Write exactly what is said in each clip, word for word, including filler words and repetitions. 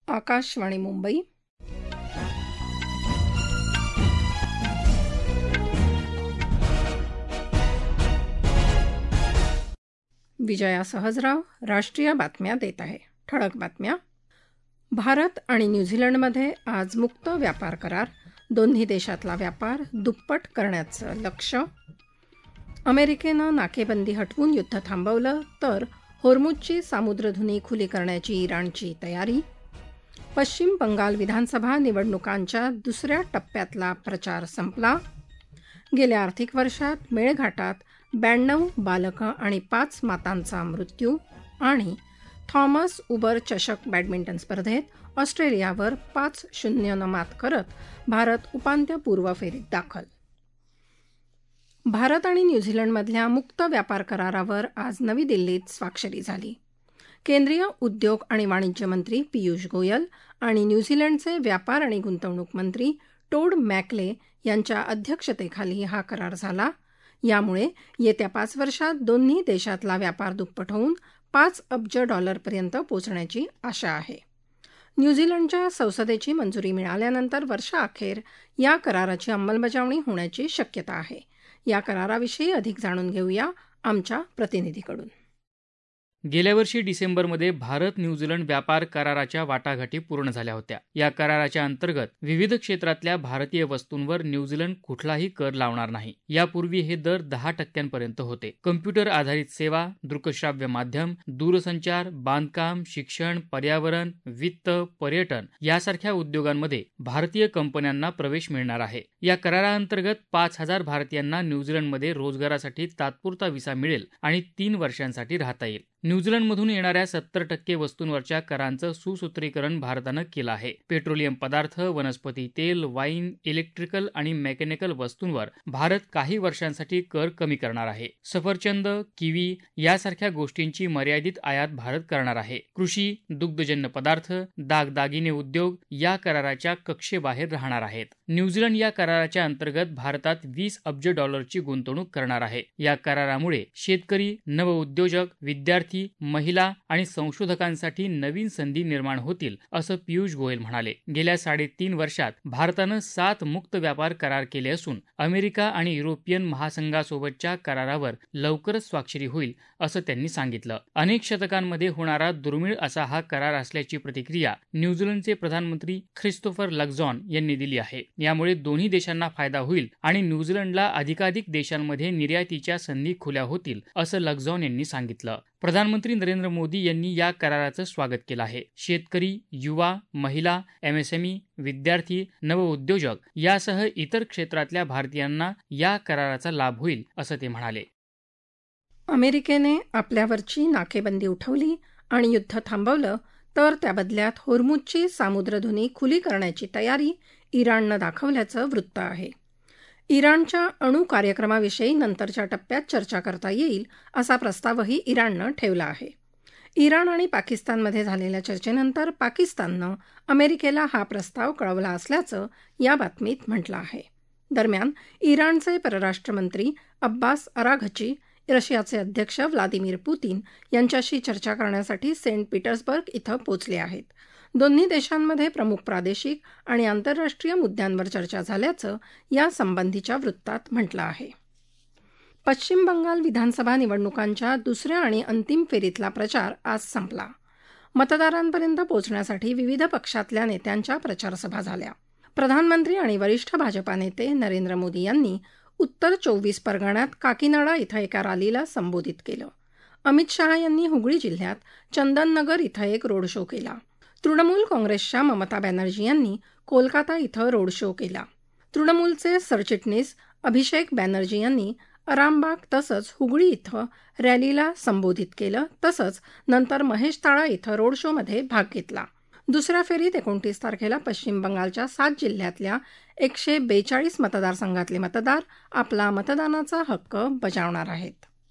आकाशवाणी मुंबई. विजया सहजराव राष्ट्रीय बातम्या देत आहे. ठळक बातम्या. भारत आणि न्यूझीलंडमध्ये आज मुक्त व्यापार करार. दोन्ही देशातला व्यापार दुप्पट करण्याचं लक्ष्य. अमेरिकेनं नाकेबंदी हटवून युद्ध थांबवलं तर होर्मुझची सामुद्रधुनी खुली करण्याची इराणची तयारी. पश्चिम बंगाल विधानसभा निवडणुकांच्या दुसऱ्या टप्प्यातला प्रचार संपला. गेल्या आर्थिक वर्षात मेळघाटात ब्याण्णव बालकं आणि पाच मातांचा मृत्यू. आणि थॉमस उबर चषक बॅडमिंटन स्पर्धेत ऑस्ट्रेलियावर पाच शून्यनं मात करत भारत उपांत्यपूर्व फेरीत दाखल. भारत आणि न्यूझीलंडमधल्या मुक्त व्यापार करारावर आज नवी दिल्लीत स्वाक्षरी झाली. केंद्रीय उद्योग आणि वाणिज्य मंत्री पियुष गोयल आणि न्यूझीलंडचे व्यापार आणि गुंतवणूक मंत्री टोड मॅकले यांच्या अध्यक्षतेखाली हा करार झाला. यामुळे येत्या पाच वर्षात दोन्ही देशातला व्यापार दुप्पट होऊन पाच अब्ज डॉलरपर्यंत पोचण्याची आशा आहे. न्यूझीलंडच्या संसदेची मंजुरी मिळाल्यानंतर वर्षाअखेर या कराराची अंमलबजावणी होण्याची शक्यता आहे. या कराराविषयी अधिक जाणून घेऊया आमच्या प्रतिनिधीकडून. गेल्या वर्षी डिसेंबरमध्ये भारत न्यूझीलंड व्यापार कराराच्या वाटाघाटी पूर्ण झाल्या होत्या. या कराराच्या अंतर्गत विविध क्षेत्रातल्या भारतीय वस्तूंवर न्यूझीलंड कुठलाही कर लावणार नाही. यापूर्वी हे दर दहा टक्क्यांपर्यंत होते. कम्प्युटर आधारित सेवा, दृकश्राव्य माध्यम, दूरसंचार, बांधकाम, शिक्षण, पर्यावरण, वित्त, पर्यटन यासारख्या उद्योगांमध्ये भारतीय कंपन्यांना प्रवेश मिळणार आहे. या कराराअंतर्गत पाच हजार भारतीयांना न्यूझीलंडमध्ये रोजगारासाठी तात्पुरता व्हिसा मिळेल आणि तीन वर्षांसाठी राहता येईल. न्यूझीलंडमधून येणाऱ्या सत्तर टक्के वस्तूंवरच्या करांचं सुसूत्रीकरण भारतानं केलं आहे. पेट्रोलियम पदार्थ, वनस्पती तेल, वाईन, इलेक्ट्रिकल आणि मेकॅनिकल वस्तूंवर भारत काही वर्षांसाठी कर कमी करणार आहे. सफरचंद, किवी यासारख्या गोष्टींची मर्यादित आयात भारत करणार आहे. कृषी, दुग्धजन्य पदार्थ, दागदागिने उद्योग या कराराच्या कक्षेबाहेर राहणार आहेत. न्यूझीलंड या कराराच्या अंतर्गत भारतात वीस अब्ज डॉलरची गुंतवणूक करणार आहे. या करारामुळे शेतकरी, नवउद्योजक, विद्यार्थी, महिला आणि संशोधकांसाठी नवीन संधी निर्माण होतील, असं पियुष गोयल म्हणाले. गेल्या साडेतीन वर्षात भारतानं सात मुक्त व्यापार करार केले असून अमेरिका आणि युरोपियन महासंघासोबतच्या करारावर लवकरच स्वाक्षरी होईल, असं त्यांनी सांगितलं. अनेक शतकांमध्ये होणारा दुर्मिळ असा हा करार असल्याची प्रतिक्रिया न्यूझीलंडचे प्रधानमंत्री ख्रिस्तोफर लक्झॉन यांनी दिली आहे. यामुळे दोन्ही देशांना फायदा होईल आणि न्यूझीलंडला अधिकाधिक देशांमध्ये निर्यातीच्या संधी खुल्या होतील, असं लक्झॉन यांनी सांगितलं. प्रधानमंत्री नरेंद्र मोदी यांनी या कराराचं स्वागत केलं आहे. शेतकरी, युवा, महिला, एमएसएमई, विद्यार्थी, नवउद्योजक यासह इतर क्षेत्रातल्या भारतीयांना या कराराचा लाभ होईल, असं ते म्हणाले. अमेरिकेने आपल्यावरची नाकेबंदी उठवली आणि युद्ध थांबवलं तर त्या बदल्यात होर्मुझची सामुद्रधुनी खुली करण्याची तयारी इराणनं दाखवल्याचं वृत्त आहे. इराणच्या अणु कार्यक्रमाविषयी नंतरच्या टप्प्यात चर्चा करता येईल असा प्रस्तावही इराणनं ठेवला आहे. इराण आणि पाकिस्तानमध्ये झालेल्या चर्चेनंतर पाकिस्ताननं अमेरिकेला हा प्रस्ताव कळवला असल्याचं या बातमीत म्हटलं आहे. दरम्यान इराणचे परराष्ट्रमंत्री अब्बास अराघची रशियाचे अध्यक्ष व्लादिमीर पुतीन यांच्याशी चर्चा करण्यासाठी सेंट पीटर्सबर्ग इथं पोचले आहेत. दोन्ही देशांमध्ये प्रमुख प्रादेशिक आणि आंतरराष्ट्रीय मुद्द्यांवर चर्चा झाल्याचं या संबंधीच्या वृत्तात म्हटलं आहे. पश्चिम बंगाल विधानसभा निवडणुकांच्या दुसऱ्या आणि अंतिम फेरीतला प्रचार आज संपला. मतदारांपर्यंत पोहोचण्यासाठी विविध पक्षातल्या नेत्यांच्या प्रचारसभा झाल्या. प्रधानमंत्री आणि वरिष्ठ भाजपा नेते नरेंद्र मोदी यांनी उत्तर चोवीस परगण्यात काकीनाडा इथं एका रॅलीला संबोधित केलं. अमित शहा यांनी हुगळी जिल्ह्यात चंदननगर इथं एक रोड शो केला. तृणमूल काँग्रेसच्या ममता बॅनर्जी यांनी कोलकाता इथं रोड शो केला. तृणमूलचे सरचिटणीस अभिषेक बॅनर्जी यांनी अरामबाग तसंच हुगळी इथं रॅलीला संबोधित केलं. तसंच नंतर महेशताळा इथं रोड शोमध्ये भाग घेतला. दुसऱ्या फेरीत एकोणतीस तारखेला पश्चिम बंगालच्या सात जिल्ह्यातल्या एकशे बेचाळीस मतदारसंघातले मतदार आपला मतदानाचा हक्क बजावणार आहेत.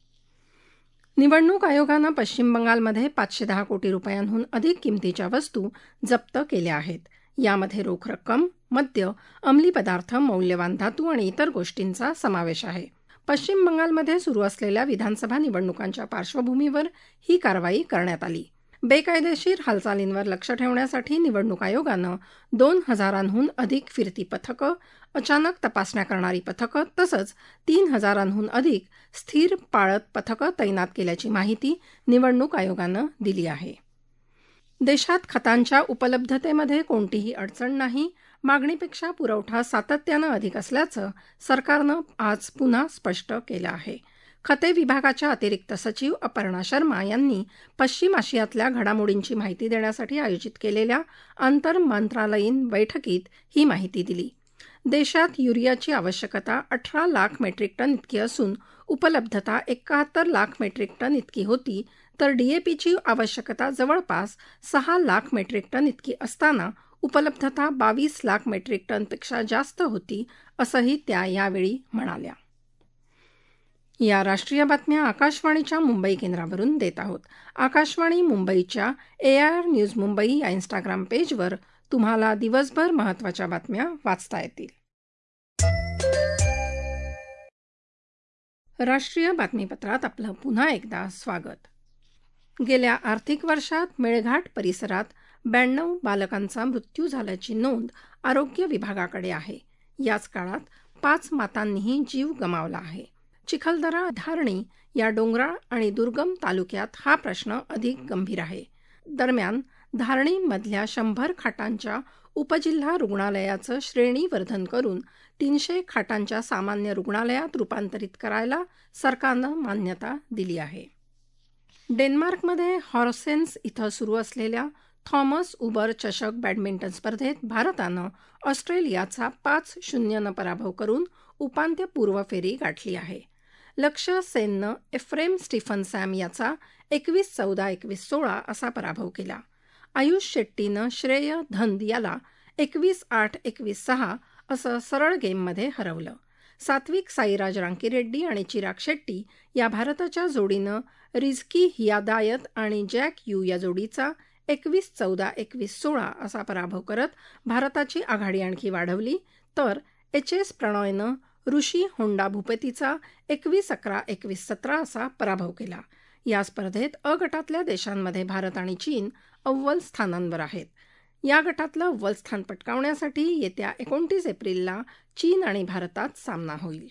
निवडणूक आयोगानं पश्चिम बंगालमध्ये पाचशे दहा कोटी रुपयांहून अधिक किमतीच्या वस्तू जप्त केल्या आहेत. यामध्ये रोख रक्कम, मद्य, अंमली पदार्थ, मौल्यवान धातू आणि इतर गोष्टींचा समावेश आहे. पश्चिम बंगालमध्ये सुरू असलेल्या विधानसभा निवडणुकांच्या पार्श्वभूमीवर ही कारवाई करण्यात आली. बेकायदेशीर हालचालींवर लक्ष ठेवण्यासाठी निवडणूक आयोगानं दोन हजारांहून अधिक फिरती पथकं, अचानक तपासण्या करणारी पथकं तसंच तीन हजारांहून अधिक स्थिर पाळत पथकं तैनात केल्याची माहिती निवडणूक आयोगानं दिली आहे. देशात खतांच्या उपलब्धतेमध्ये कोणतीही अडचण नाही, मागणीपेक्षा पुरवठा सातत्यानं अधिक असल्याचं सरकारनं आज पुन्हा स्पष्ट केलं आहे. खते विभागाच्या अतिरिक्त सचिव अपर्णा शर्मा यांनी पश्चिम आशियातल्या घडामोडींची माहिती देण्यासाठी आयोजित केलेल्या आंतर मंत्रालयीन बैठकीत ही माहिती दिली. देशात युरियाची आवश्यकता अठरा लाख मेट्रिक टन इतकी असून उपलब्धता एकाहत्तर लाख मेट्रिक टन इतकी होती, तर डीएपीची आवश्यकता जवळपास सहा लाख मेट्रिक टन इतकी असताना उपलब्धता बावीस लाख मेट्रिक टनपेक्षा जास्त होती, असंही त्या यावेळी म्हणाल्या. या राष्ट्रीय बातम्या आकाशवाणीच्या मुंबई केंद्रावरून देत आहोत. आकाशवाणी मुंबईच्या एआयआर न्यूज मुंबई या इंस्टाग्राम पेजवर तुम्हाला दिवसभर महत्त्वाच्या बातम्या वाचता येतील. राष्ट्रीय बातमीपत्रात आपलं पुन्हा एकदा स्वागत. गेल्या आर्थिक वर्षात मेळघाट परिसरात ब्याण्णव बालकांचा मृत्यू झाल्याची नोंद आरोग्य विभागाकडे आहे. याच काळात पाच मातांनीही जीव गमावला आहे. चिखलदरा, धारणी या डोंगराळ आणि दुर्गम तालुक्यात हा प्रश्न अधिक गंभीर आहे. दरम्यान धारणीमधल्या शंभर खाटांच्या उपजिल्हा रुग्णालयाचं श्रेणीवर्धन करून तीनशे खाटांच्या सामान्य रुग्णालयात रूपांतरित करायला सरकारनं मान्यता दिली आहे. डेन्मार्कमध्ये हॉर्सेन्स इथं सुरू असलेल्या थॉमस उबर चषक बॅडमिंटन स्पर्धेत भारतानं ऑस्ट्रेलियाचा पाच शून्यनं पराभव करून उपांत्यपूर्व फेरी गाठली आहे. लक्ष्य सेननं एफ्रेम स्टीफन सॅम याचा एकवीस चौदा एकवीस सोळा असा पराभव केला. आयुष शेट्टीनं श्रेय धंद याला एकवीस आठ एकवीस सहा असं सरळ गेममध्ये हरवलं. सात्विक साईराज रांकीरेड्डी आणि चिराग शेट्टी या भारताच्या जोडीनं रिझकी हिदायत आणि जॅक यू या जोडीचा एकवीस चौदा एकवीस सोळा असा पराभव करत भारताची आघाडी आणखी वाढवली, तर एच एस प्रणॉयनं ऋषी होंडा भूपतीचा एकवीस अकरा एकवीस सतरा असा पराभव केला. या स्पर्धेत अ गटातल्या देशांमध्ये भारत आणि चीन अव्वल स्थानांवर आहेत. या गटातलं अव्वल स्थान पटकावण्यासाठी येत्या एकोणतीस एप्रिलला चीन आणि भारतात सामना होईल.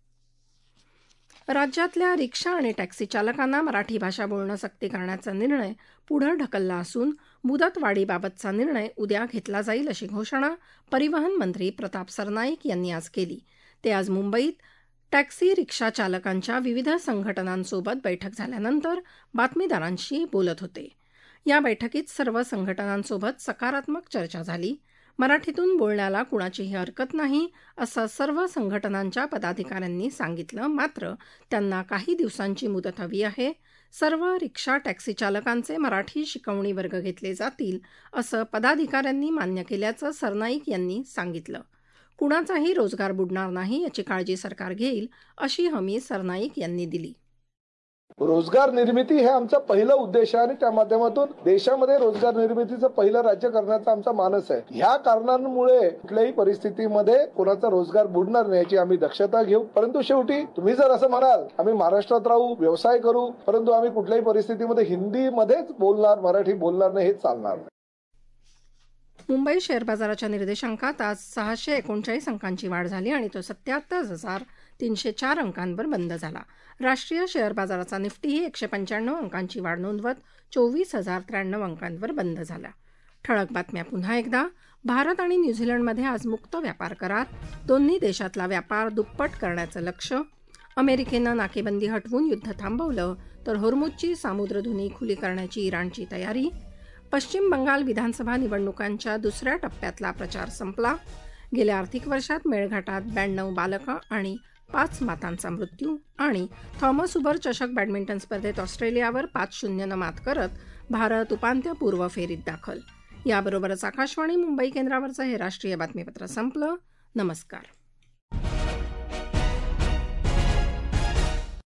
राज्यातल्या रिक्षा आणि टॅक्सी चालकांना मराठी भाषा बोलणं सक्ती करण्याचा निर्णय पुढे ढकलला असून मुदतवाढीबाबतचा निर्णय उद्या घेतला जाईल अशी घोषणा परिवहन मंत्री प्रताप सरनाईक यांनी आज केली. ते आज मुंबईत टॅक्सी रिक्षा चालकांच्या विविध संघटनांसोबत बैठक झाल्यानंतर बातमीदारांशी बोलत होते. या बैठकीत सर्व संघटनांसोबत सकारात्मक चर्चा झाली. मराठीतून बोलण्याला कुणाचीही हरकत नाही असं सर्व संघटनांच्या पदाधिकाऱ्यांनी सांगितलं. मात्र त्यांना काही दिवसांची मुदत हवी आहे. सर्व रिक्षा टॅक्सी चालकांचे मराठी शिकवणी वर्ग घेतले जातील असं पदाधिकाऱ्यांनी मान्य केल्याचं सरनाईक यांनी सांगितलं. कुणाचाही रोजगार बुडणार नाही याची काळजी सरकार घेईल अशी हमी सरनाईक यांनी दिली. रोजगार निर्मिती हे आमचा पहिला उद्देश आहे आणि त्या माध्यमातून देशामध्ये रोजगार निर्मितीचं पहिलं राज्य करण्याचा आमचा मानस आहे. ह्या कारणांमुळे कुठल्याही परिस्थितीमध्ये कोणाचा रोजगार बुडणार नाही याची आम्ही दक्षता घेऊ. परंतु शेवटी तुम्ही जर असं म्हणाल आम्ही महाराष्ट्रात राहू, व्यवसाय करू, परंतु आम्ही कुठल्याही परिस्थितीमध्ये हिंदीमध्येच बोलणार, मराठी बोलणार नाही हे चालणार नाही. मुंबई शेअर बाजाराच्या निर्देशांकात आज सहाशे एकोणचाळीस अंकांची वाढ झाली आणि तो सत्याहत्तर हजार तीनशे चार अंकांवर बंद झाला. राष्ट्रीय शेअर बाजाराचा निफ्टीही एकशे पंच्याण्णव अंकांची वाढ नोंदवत चोवीस हजार त्र्याण्णव अंकांवर बंद झाला. ठळक बातम्या पुन्हा एकदा. भारत आणि न्यूझीलंडमध्ये आज मुक्त व्यापार करार. दोन्ही देशातला व्यापार दुप्पट करण्याचं लक्ष्य. अमेरिकेनं नाकेबंदी हटवून युद्ध थांबवलं, तर होर्मुझची सामुद्रधुनी खुली करण्याची इराणची तयारी. पश्चिम बंगाल विधानसभा निवडणुकांच्या दुसऱ्या टप्प्यातला प्रचार संपला. गेल्या आर्थिक वर्षात मेळघाटात ब्याण्णव बालकं आणि पाच मातांचा मृत्यू. आणि थॉमस उबर चषक बॅडमिंटन स्पर्धेत ऑस्ट्रेलियावर पाच शून्यनं मात करत भारत उपांत्यपूर्व फेरीत दाखल. याबरोबरच आकाशवाणी मुंबई केंद्रावरचं हे राष्ट्रीय बातमीपत्र संपलं. नमस्कार.